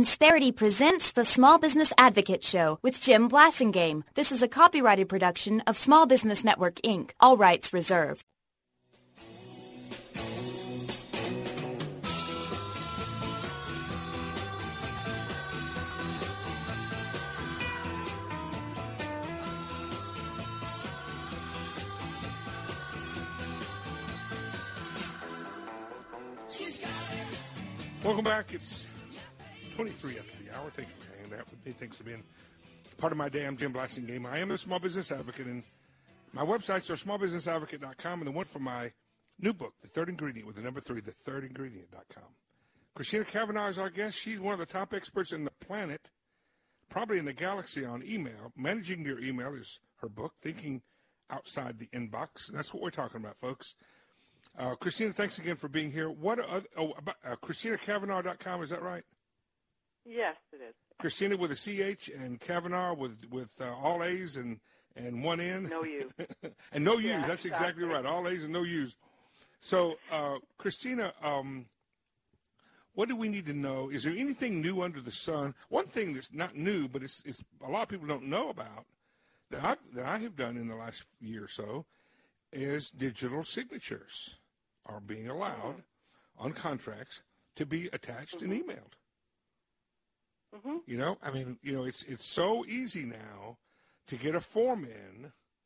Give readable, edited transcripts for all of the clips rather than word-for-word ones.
Insperity presents the Small Business Advocate Show with Jim Blasingame. This is a copyrighted production of Small Business Network, Inc., all rights reserved. Welcome back. It's 23 after the hour. Thank you for hanging out with me. Thanks for being part of my day. I'm Jim Blasingame. I am a small business advocate, and my websites are smallbusinessadvocate.com and the one for my new book, The Third Ingredient, with the number 3, thethirdingredient.com. Christina Cavanaugh is our guest. She's one of the top experts in the planet, probably in the galaxy, on email. Managing Your Email is her book, Thinking Outside the Inbox. And that's what we're talking about, folks. Christina, thanks again for being here. What about ChristinaCavanaugh.com, is that right? Yes, it is. Christina with a CH and Cavanaugh with all A's and one N. No U. And no U's. Yeah, That's exactly right. All A's and no U's. So, Christina, what do we need to know? Is there anything new under the sun? One thing that's not new, but it's a lot of people don't know about that I have done in the last year or so is digital signatures are being allowed on contracts to be attached and emailed. Mm-hmm. You know, I mean, you know, it's so easy now to get a form in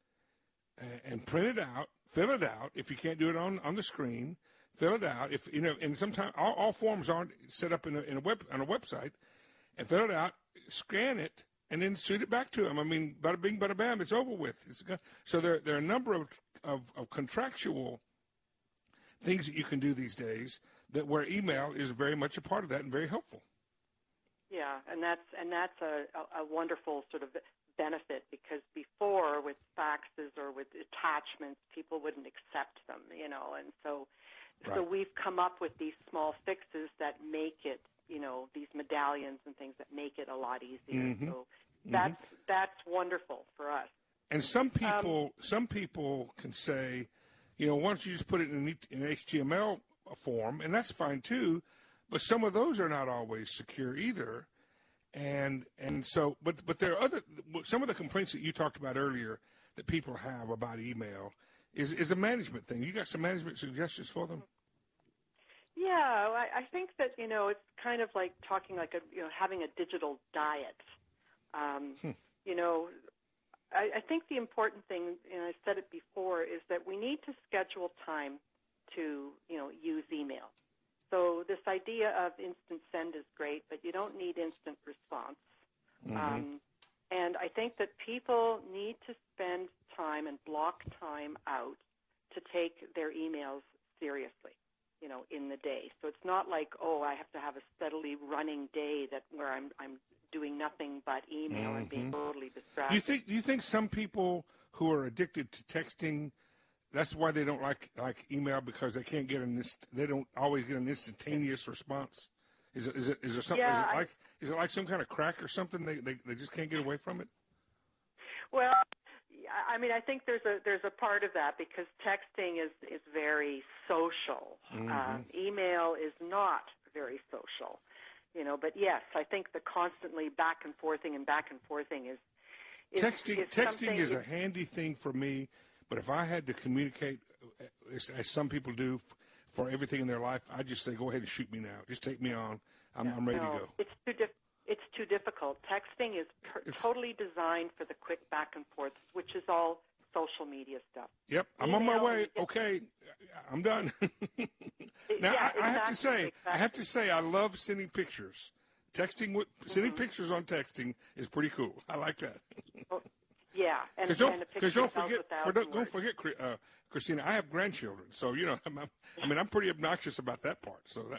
and print it out, fill it out. If you can't do it on the screen, fill it out. If you know, and sometimes all forms aren't set up on a website, and fill it out, scan it, and then shoot it back to them. I mean, bada bing, bada bam, it's over with. So there are a number of contractual things that you can do these days that where email is very much a part of that and very helpful. Yeah, and that's a wonderful sort of benefit, because before with faxes or with attachments, people wouldn't accept them, you know, and so we've come up with these small fixes that make it, you know, these medallions and things that make it a lot easier. Mm-hmm. So that's wonderful for us. And some people can say, you know, why don't you just put it in an HTML form, and that's fine too. But some of those are not always secure either, and so but there are some of the complaints that you talked about earlier that people have about email is a management thing. You got some management suggestions for them? Yeah, I think that, you know, it's kind of like talking like having a digital diet. You know, I think the important thing, and I said it before, is that we need to schedule time to, you know, use email. So this idea of instant send is great, but you don't need instant response. Mm-hmm. And I think that people need to spend time and block time out to take their emails seriously, you know, in the day. So it's not like, I have to have a steadily running day where I'm doing nothing but email and being totally distracted. Do you think some people who are addicted to texting, that's why they don't like email, because they can't get they don't always get an instantaneous response? Is there something? Yeah, is it like some kind of crack or something? They just can't get away from it? Well, I mean, I think there's a part of that, because texting is very social. Mm-hmm. Email is not very social, you know. But yes, I think the constantly back and forthing is texting is a handy thing for me. But if I had to communicate, as some people do, for everything in their life, I'd just say, go ahead and shoot me now. Just take me on. I'm ready to go. It's too difficult. Texting is totally designed for the quick back and forth, which is all social media stuff. Yep, I'm on my way. Okay, I'm done. Now, I have to say, I love sending pictures. Sending pictures on texting is pretty cool. I like that. Yeah, because don't forget, Christina, I have grandchildren, so you know, I'm pretty obnoxious about that part. So that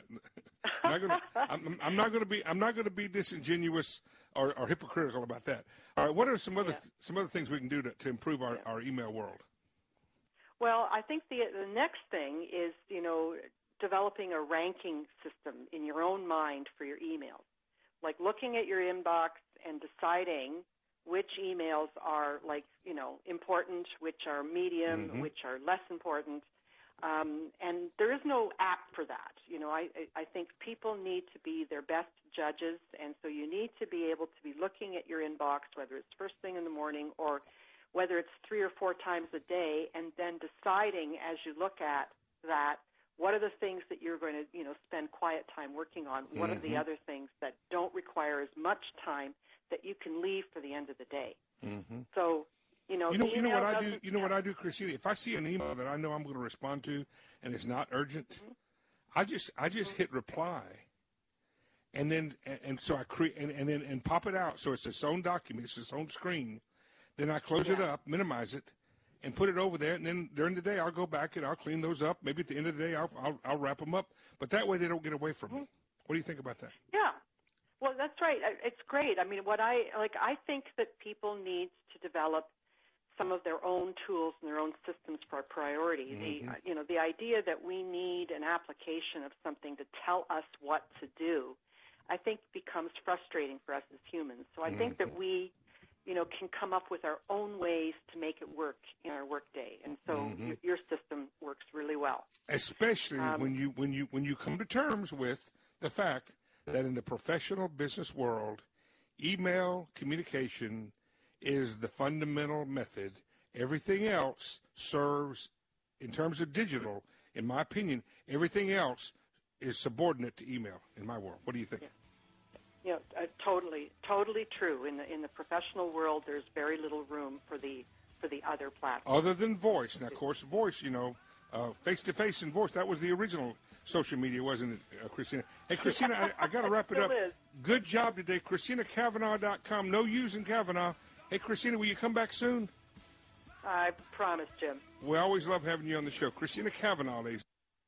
I'm not going to be disingenuous or hypocritical about that. All right, what are some other things we can do to improve our email world? Well, I think the next thing is, you know, developing a ranking system in your own mind for your emails, like looking at your inbox and deciding which emails are, like, you know, important, which are medium, which are less important. And there is no app for that. You know, I think people need to be their best judges, and so you need to be able to be looking at your inbox, whether it's first thing in the morning or whether it's 3 or 4 times a day, and then deciding as you look at that, what are the things that you're going to, you know, spend quiet time working on? What are the other things that don't require as much time that you can leave for the end of the day? So, you know what I do? You know what I do, Christina? If I see an email that I know I'm going to respond to and it's not urgent, I just hit reply, and then so I create and then pop it out so it's its own document, it's its own screen. Then I close it up, minimize it, and put it over there. And then during the day I'll go back and I'll clean those up. Maybe at the end of the day I'll wrap them up. But that way they don't get away from me. What do you think about that? Yeah. Well, that's right. It's great. I mean, I think that people need to develop some of their own tools and their own systems for priority. The idea that we need an application of something to tell us what to do, I think becomes frustrating for us as humans. So I think that we, can come up with our own ways to make it work in our workday. And so your system works really well. Especially when you come to terms with the fact that in the professional business world, email communication is the fundamental method. Everything else serves, in terms of digital, in my opinion, everything else is subordinate to email in my world. What do you think? Yeah, totally true. In the professional world, there's very little room for the other platforms. Other than voice. Now, of course, voice, face-to-face and voice, that was the original social media, wasn't it, Christina? Hey, Christina, I got to wrap it up. Is. Good job today. ChristinaCavanagh.com. No using Kavanaugh. Hey, Christina, will you come back soon? I promise, Jim. We always love having you on the show. Christina Cavanaugh, ladies.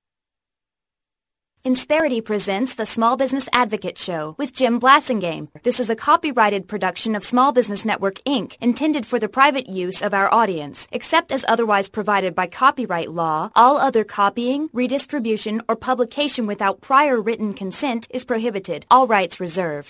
Insperity presents the Small Business Advocate Show with Jim Blasingame. This is a copyrighted production of Small Business Network, Inc., intended for the private use of our audience. Except as otherwise provided by copyright law, all other copying, redistribution, or publication without prior written consent is prohibited. All rights reserved.